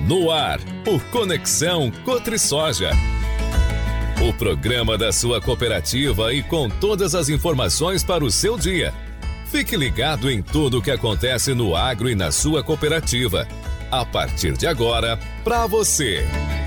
No ar, o Conexão CotriSoja. O programa da sua cooperativa e com todas as informações para o seu dia. Fique ligado em tudo o que acontece no agro e na sua cooperativa. A partir de agora, para você.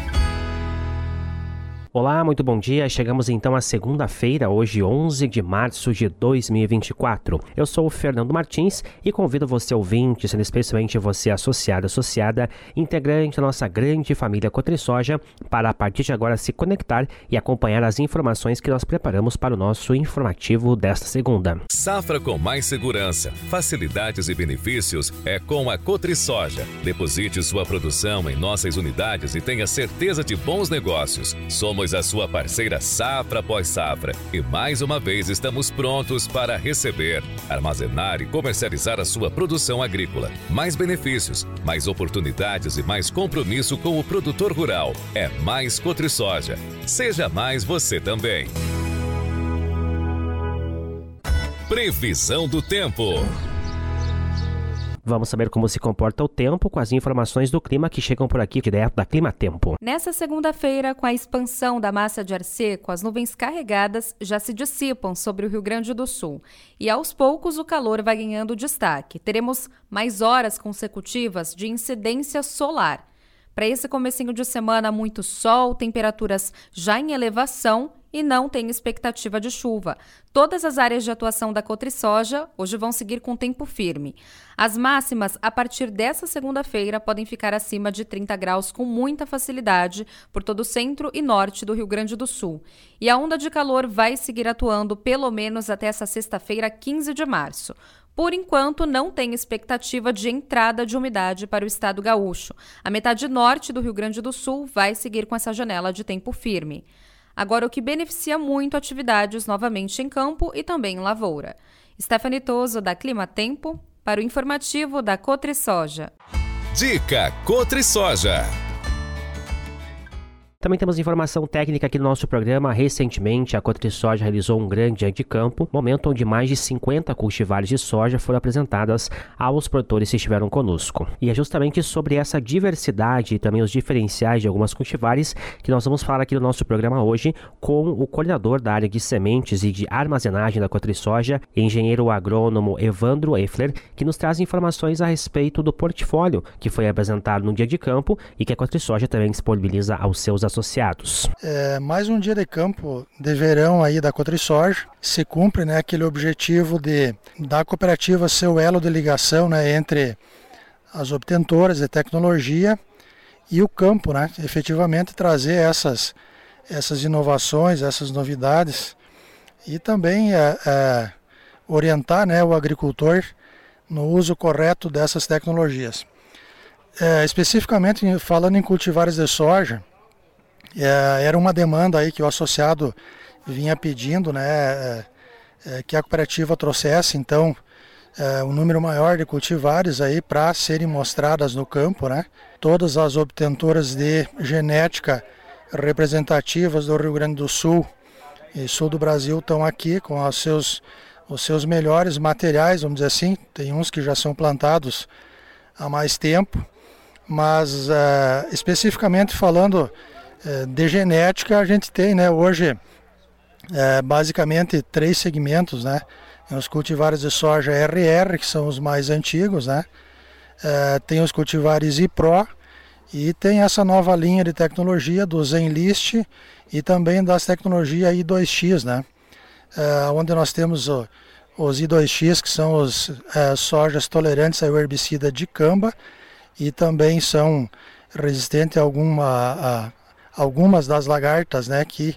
Olá, muito bom dia. Chegamos então à segunda-feira, hoje 11 de março de 2024. Eu sou o Fernando Martins e convido você ouvinte, sendo especialmente você associada, integrante da nossa grande família CotriSoja, para a partir de agora se conectar e acompanhar as informações que nós preparamos para o nosso informativo desta segunda. Safra com mais segurança, facilidades e benefícios é com a CotriSoja. Deposite sua produção em nossas unidades e tenha certeza de bons negócios. Somos a sua parceira safra após safra e mais uma vez estamos prontos para receber, armazenar e comercializar a sua produção agrícola. Mais benefícios, mais oportunidades e mais compromisso com o produtor rural. É mais CotriSoja. Seja mais você também. Previsão do tempo. Vamos saber como se comporta o tempo com as informações do clima que chegam por aqui direto da Climatempo. Nessa segunda-feira, com a expansão da massa de ar seco, as nuvens carregadas já se dissipam sobre o Rio Grande do Sul. E aos poucos o calor vai ganhando destaque. Teremos mais horas consecutivas de incidência solar. Para esse comecinho de semana, muito sol, temperaturas já em elevação e não tem expectativa de chuva. Todas as áreas de atuação da CotriSoja hoje vão seguir com tempo firme. As máximas, a partir dessa segunda-feira, podem ficar acima de 30 graus com muita facilidade por todo o centro e norte do Rio Grande do Sul. E a onda de calor vai seguir atuando pelo menos até essa sexta-feira, 15 de março. Por enquanto, não tem expectativa de entrada de umidade para o estado gaúcho. A metade norte do Rio Grande do Sul vai seguir com essa janela de tempo firme. Agora, o que beneficia muito atividades novamente em campo e também em lavoura. Stephanie Toso, da Climatempo, para o informativo da CotriSoja. Dica CotriSoja. Também temos informação técnica aqui no nosso programa. Recentemente, a CotriSoja realizou um grande dia de campo, momento onde mais de 50 cultivares de soja foram apresentadas aos produtores que estiveram conosco. E é justamente sobre essa diversidade e também os diferenciais de algumas cultivares que nós vamos falar aqui no nosso programa hoje com o coordenador da área de sementes e de armazenagem da CotriSoja, engenheiro agrônomo Evandro Effler, que nos traz informações a respeito do portfólio que foi apresentado no dia de campo e que a CotriSoja também disponibiliza aos seus associados. Mais um dia de campo de verão aí da CotriSoja. Se cumpre, né, aquele objetivo da cooperativa ser o elo de ligação, né, entre as obtentoras de tecnologia e o campo, né, efetivamente trazer essas inovações, essas novidades e também orientar, né, o agricultor no uso correto dessas tecnologias. Especificamente falando em cultivares de soja, era uma demanda aí que o associado vinha pedindo, né, que a cooperativa trouxesse, então, um número maior de cultivares aí para serem mostradas no campo, né? Todas as obtentoras de genética representativas do Rio Grande do Sul e sul do Brasil estão aqui com os seus melhores materiais, vamos dizer assim. Tem uns que já são plantados há mais tempo, mas especificamente falando de genética, a gente tem, né, hoje basicamente 3 segmentos, né? Os cultivares de soja RR, que são os mais antigos, né? Tem os cultivares iPro e tem essa nova linha de tecnologia do Zenlist e também das tecnologias I2X, né? Onde nós temos os I2X, que são os sojas tolerantes ao herbicida dicamba e também são resistentes a algumas das lagartas, né, que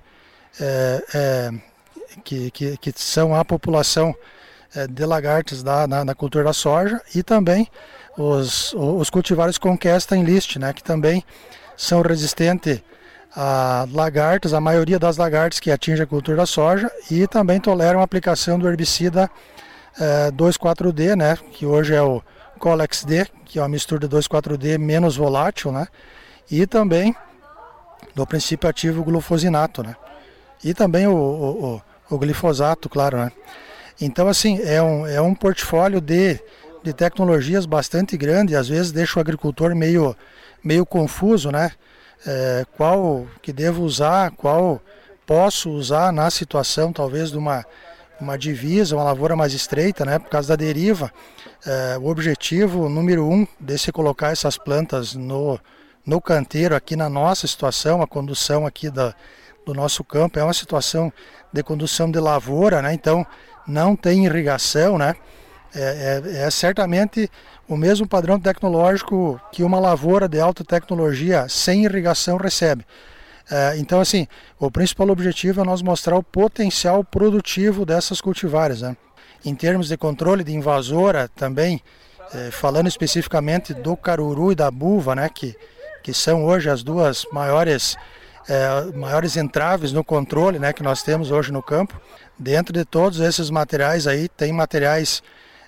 são a população de lagartas na cultura da soja, e também os cultivares Conquesta Enlist, né, que também são resistentes a lagartas, a maioria das lagartas que atinge a cultura da soja, e também toleram a aplicação do herbicida 2,4-D, né, que hoje é o Colex-D, que é uma mistura de 2,4-D menos volátil, né, e também do princípio ativo glufosinato, né? E também o glifosato, claro, né? Então, assim, é um portfólio de de tecnologias bastante grande, às vezes deixa o agricultor meio confuso, né? Qual que devo usar, qual posso usar na situação talvez de uma divisa, uma lavoura mais estreita, né? Por causa da deriva. O objetivo número 1 de se colocar essas plantas no canteiro aqui na nossa situação, a condução aqui do nosso campo é uma situação de condução de lavoura, né? Então não tem irrigação, né? É certamente o mesmo padrão tecnológico que uma lavoura de alta tecnologia sem irrigação recebe. Então, assim, o principal objetivo é nós mostrar o potencial produtivo dessas cultivares, né? Em termos de controle de invasora também, falando especificamente do caruru e da buva, né? Que são hoje as duas maiores entraves no controle, né? Que nós temos hoje no campo. Dentro de todos esses materiais aí, tem materiais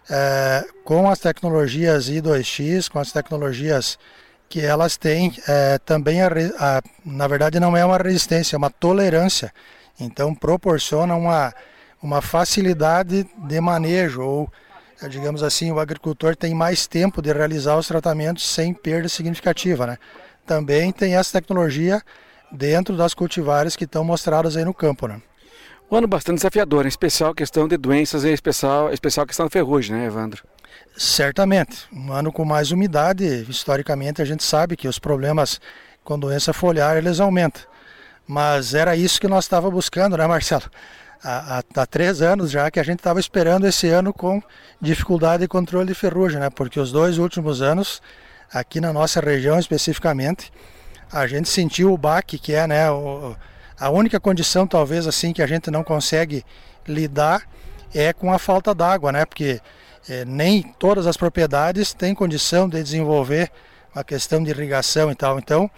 com as tecnologias I2X, com as tecnologias que elas têm também, na verdade não é uma resistência, é uma tolerância. Então proporciona uma facilidade de manejo, ou digamos assim, o agricultor tem mais tempo de realizar os tratamentos sem perda significativa, né? Também tem essa tecnologia dentro das cultivares que estão mostradas aí no campo, né? Um ano bastante desafiador, em especial a questão de doenças e especial a questão da ferrugem, né, Evandro? Certamente. Um ano com mais umidade, historicamente a gente sabe que os problemas com doença foliar eles aumentam. Mas era isso que nós estávamos buscando, né, Marcelo? Há 3 anos já que a gente estava esperando esse ano com dificuldade de controle de ferrugem, né? Porque os 2 últimos anos, aqui na nossa região especificamente, a gente sentiu o baque que é, né, a única condição talvez assim que a gente não consegue lidar é com a falta d'água, né? Porque nem todas as propriedades têm condição de desenvolver a questão de irrigação e tal. Então,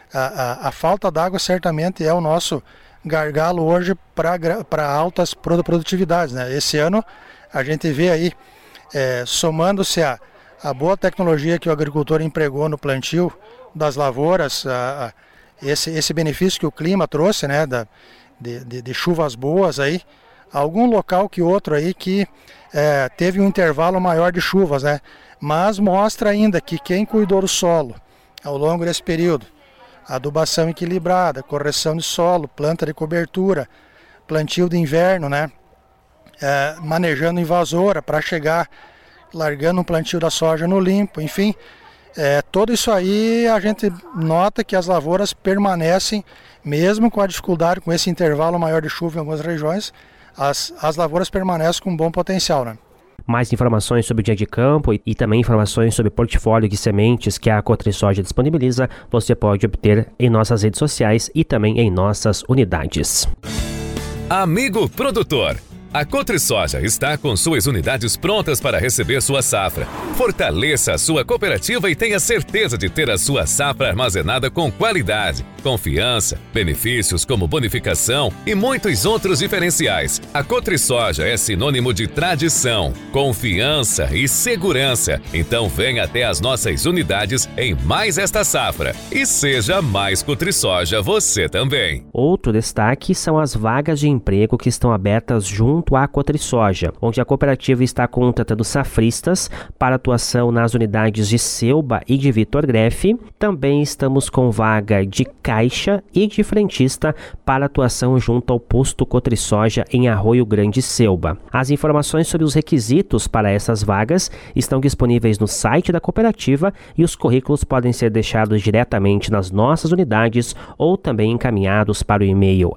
a falta d'água certamente é o nosso gargalo hoje para altas produtividades, né? Esse ano a gente vê aí, somando-se a boa tecnologia que o agricultor empregou no plantio das lavouras, esse benefício que o clima trouxe, né, de chuvas boas aí, algum local que outro aí que teve um intervalo maior de chuvas, né, mas mostra ainda que quem cuidou do solo ao longo desse período, adubação equilibrada, correção de solo, planta de cobertura, plantio de inverno, né, manejando invasora para chegar largando um plantio da soja no limpo, enfim, tudo isso aí a gente nota que as lavouras permanecem, mesmo com a dificuldade, com esse intervalo maior de chuva em algumas regiões, as lavouras permanecem com um bom potencial, né? Mais informações sobre o dia de campo e também informações sobre o portfólio de sementes que a Cotrisoja disponibiliza, você pode obter em nossas redes sociais e também em nossas unidades. Amigo produtor, a Cotrisoja está com suas unidades prontas para receber sua safra. Fortaleça a sua cooperativa e tenha certeza de ter a sua safra armazenada com qualidade, confiança, benefícios como bonificação e muitos outros diferenciais. A Cotrisoja é sinônimo de tradição, confiança e segurança. Então venha até as nossas unidades em mais esta safra e seja mais Cotrisoja você também. Outro destaque são as vagas de emprego que estão abertas junto à Cotrisoja, onde a cooperativa está contratando safristas para atuação nas unidades de Celba e de Vitor Grefe. Também estamos com vaga de caixa e de frentista para atuação junto ao posto Cotrisoja em Arroio Grande, Celba. As informações sobre os requisitos para essas vagas estão disponíveis no site da cooperativa e os currículos podem ser deixados diretamente nas nossas unidades ou também encaminhados para o e-mail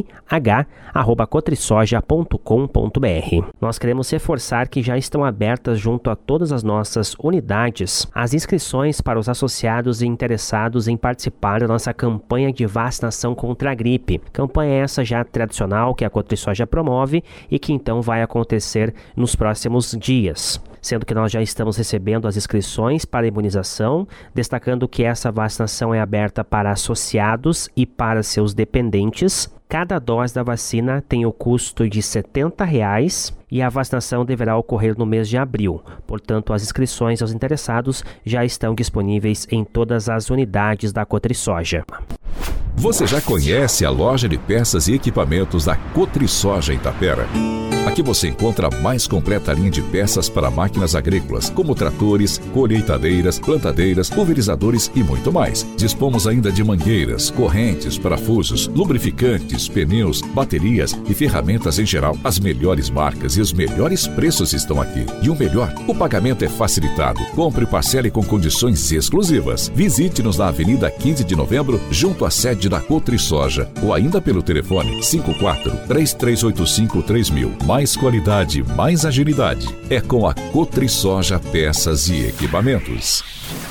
rh@cotrisoja.com.br. Nós queremos reforçar que já estão abertas junto a todas as nossas unidades as inscrições para os associados e interessados em participar da nossa campanha de vacinação contra a gripe. Campanha essa já tradicional que a Cotrisoja promove e que então vai acontecer nos próximos dias. Sendo que nós já estamos recebendo as inscrições para a imunização, destacando que essa vacinação é aberta para associados e para seus dependentes. Cada dose da vacina tem o custo de R$ 70 e a vacinação deverá ocorrer no mês de abril. Portanto, as inscrições aos interessados já estão disponíveis em todas as unidades da Cotrisoja. Você já conhece a loja de peças e equipamentos da Cotrisoja em Tapera? Aqui você encontra a mais completa linha de peças para máquinas agrícolas, como tratores, colheitadeiras, plantadeiras, pulverizadores e muito mais. Dispomos ainda de mangueiras, correntes, parafusos, lubrificantes, pneus, baterias e ferramentas em geral. As melhores marcas e os melhores preços estão aqui. E o melhor, o pagamento é facilitado. Compre e parcele com condições exclusivas. Visite-nos na Avenida 15 de Novembro, junto à sede da Cotrisoja, ou ainda pelo telefone 54-3385-3000. Mais qualidade, mais agilidade. É com a Cotrisoja Peças e Equipamentos.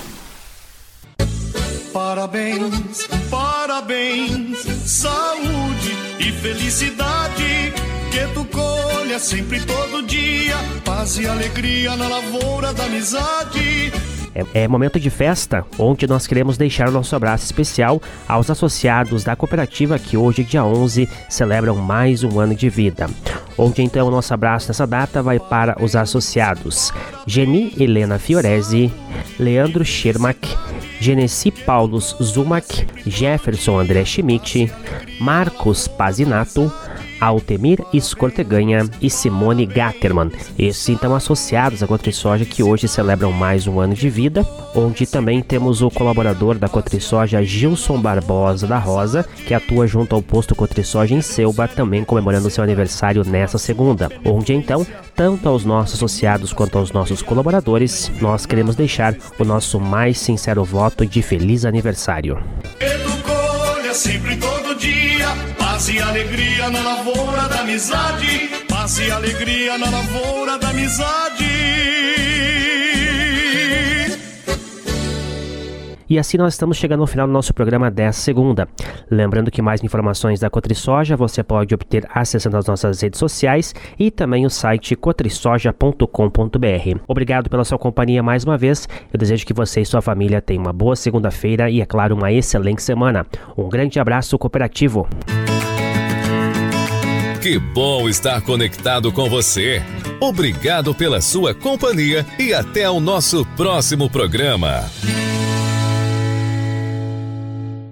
Parabéns, parabéns, saúde e felicidade, que tu colha sempre todo dia, paz e alegria na lavoura da amizade. É momento de festa, onde nós queremos deixar o nosso abraço especial aos associados da cooperativa que hoje, dia 11, celebram mais um ano de vida. Onde então o nosso abraço nessa data vai para os associados Geni Helena Fiorese, Leandro Schermack, Genesi Paulus Zumack, Jefferson André Schmidt, Marcos Pazinato, Altemir Escorteganha e Simone Gatterman. Esses então associados à Cotrisoja que hoje celebram mais um ano de vida, onde também temos o colaborador da Cotrisoja Gilson Barbosa da Rosa, que atua junto ao posto Cotrisoja em Selba, também comemorando seu aniversário nesta segunda, onde então, tanto aos nossos associados quanto aos nossos colaboradores, nós queremos deixar o nosso mais sincero voto de feliz aniversário. Sempre todo dia, paz e alegria na lavoura da amizade, paz e alegria na lavoura da amizade. E assim nós estamos chegando ao final do nosso programa desta segunda. Lembrando que mais informações da Cotrisoja você pode obter acessando as nossas redes sociais e também o site cotrisoja.com.br. Obrigado pela sua companhia mais uma vez. Eu desejo que você e sua família tenham uma boa segunda-feira e, é claro, uma excelente semana. Um grande abraço cooperativo. Que bom estar conectado com você. Obrigado pela sua companhia e até o nosso próximo programa.